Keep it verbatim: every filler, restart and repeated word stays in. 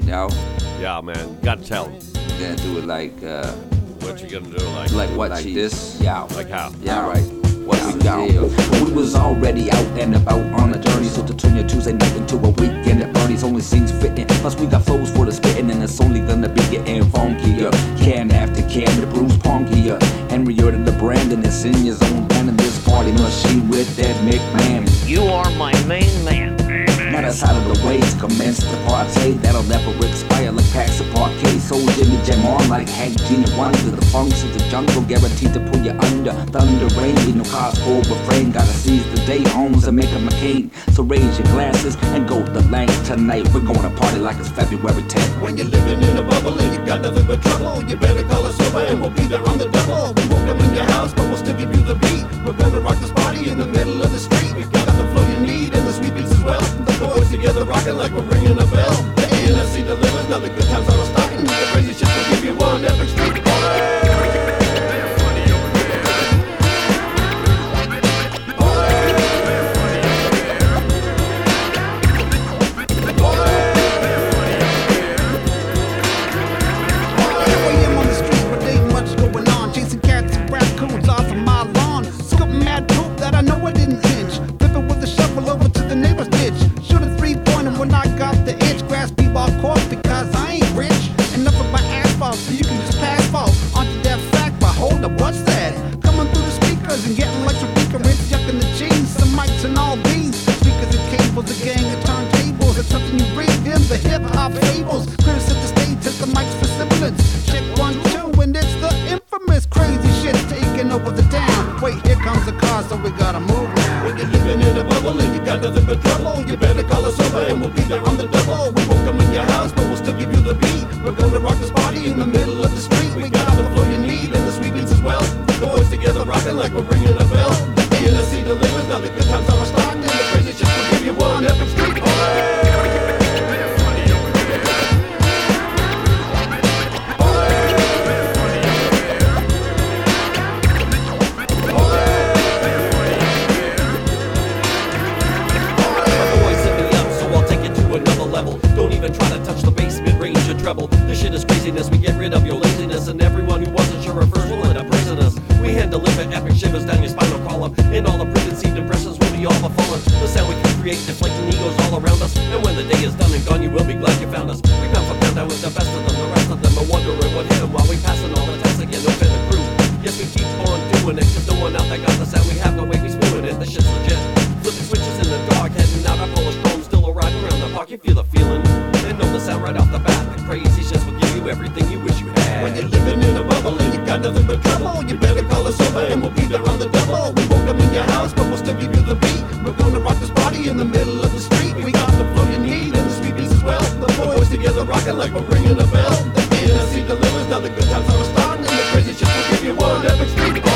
yo. Yeah, man. You gotta tell them. You gotta do it like, uh... What you gonna do? Like, like what, like Chief? this? Yeah. Like how? Yeah, right. What we got? We was already out and about on a journey, so to turn your Tuesday night into a weekend at Bernie's only seems fitting. Plus we got flows for the spitting, and it's only gonna be getting funkier. Can after can, the Bruce punkier. Henrietta the Brandon is in your zone, band in this party machine with that McMahon. You are my main man. Now that's out of the way to commence the party. That'll never expire like packs of parquet. So Jimmy Jam on like Hank Gina Wonder. The funks of the jungle guaranteed to pull you under. Thunder rain, need no cause for refrain. Gotta seize the day, homes and make 'em a king. So raise your glasses and go the length tonight. We're gonna party like it's February tenth. When you're living in a bubble and you got nothing but trouble, you better call us over and we'll be there on the double. We won't come in your house, but we'll still give you the beat. We're gonna rock this party in the middle of the street. We got the flow you need and the sweet beats as well. Boys together rocking like we're ringing a bell. The A N S C delivers, now the good times are starting. The crazy shit will give you one epic street party. So we gotta move now. When you're living in a bubble and you got nothing but trouble, you better call us over and we'll be there on the double. We won't come in your house, but we'll still give you the beat. We're gonna rock this party in the middle of the street. We got the flow you need and the sweet beats as well. The boys together rocking like we're ringing a bell. The A N S C delivers, now the good times are starting. And the crazy shit will give you one epic street party. Don't even try to touch the bass, mid-range or treble. This shit is craziness, we get rid of your laziness. And everyone who wasn't sure at first will end up praising us. We hand deliver epic shivers down your spinal column. And all the preconceived impressions will be all but fallen. The sound we can create, deflating egos all around us. And when the day is done and gone, you will be glad you found us. We pound for pound, that was the best of them. The rest of them are wondering what hit 'em while we passing all the tests again. No fair the crew. Yes, we keep on doing it, cause no one out there got the sound we have. No way we spewing it, the shit's legit. Flipping switches in the dark, heading out, I pull a strong, still a riding around the park. You feel the feeling. Know the sound right off the bat. The crazy shit will give you everything you wish you had. When you're living in a bubble and you got nothing but trouble, you better call us over and we'll be there on the double. We won't come in your house, but we'll still give you the beat. We're gonna rock this party in the middle of the street. We got the flow you need and the sweet beats as well. The boys together rocking like we're ringing a bell. The A N S C delivers, now the good times are starting. And the crazy shit will give you one epic street.